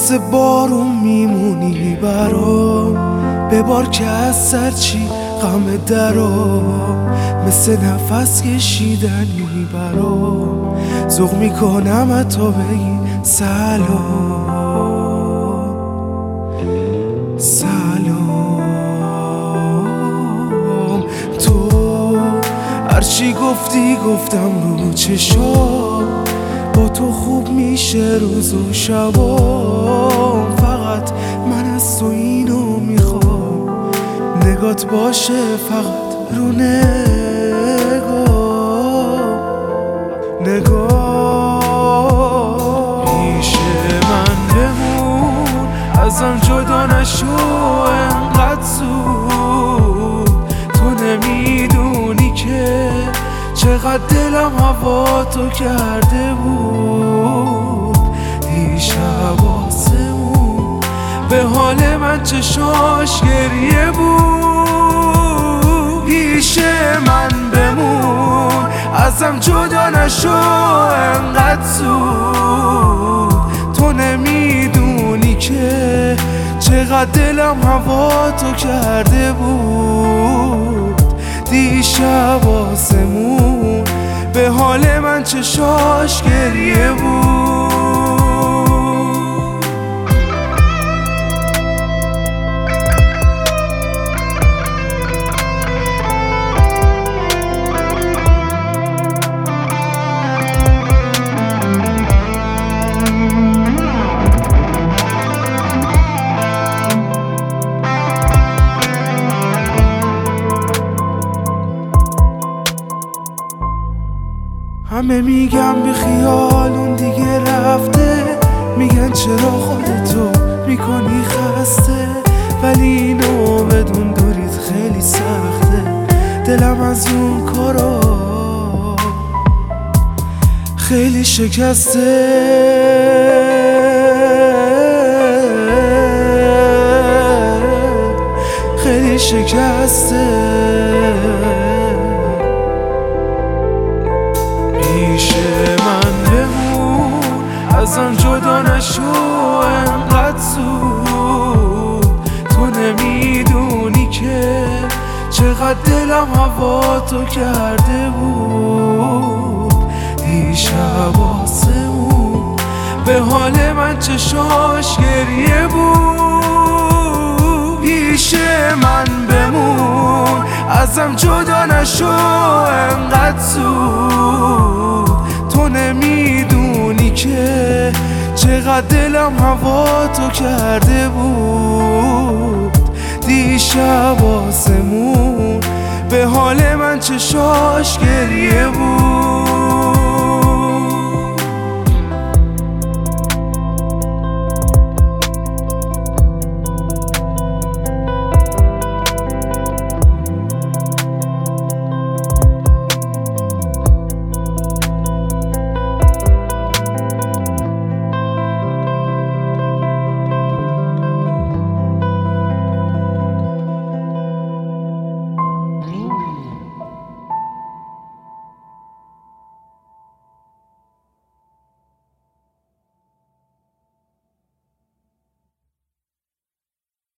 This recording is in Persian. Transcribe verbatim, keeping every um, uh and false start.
مثل بارون میمونی برام، ببار که از سر چی غم درام، مثل نفس کشیدنی برام، ذوق میکنم حتی بگی سلام سلام. تو هرچی گفتی گفتم رو چشام، با تو خوب میشه روز و شبام، فقط من از تو اینو میخوام، نگات باشه فقط رو نگاه نگاه. میشه من بمون ازم جدا نشو انقدر زود، تو نمیدونی که چقدر دلم هوا تو کرده بود. دیشب آسمون به حال من چشاش گریه بود. پیشه من بمون ازم جدا نشو انقدر زود، تو نمیدونی که چقدر دلم هوا تو کرده بود. دیشب آسمون به حال من چشاش گریه بود. همه میگم بی خیال اون دیگه رفته، میگن چرا خودتو میکنی خسته، ولی اینو بدون دوریت خیلی سخته. دلم از اون کارا خیلی شکسته، خیلی شکسته. میشه من بمون ازم جدا نشو انقدر زود، تو نمیدونی که چقدر دلم هوا تو کرده بود. دیشب آسمون به حال من چشاش گریه بود. پیشه من بمون ازم جدا نشو انقدر زود، تو نمیدونی که چقدر دلم هوا تو کرده بود. دیشب آسمون به حال من چشاش گریه بود.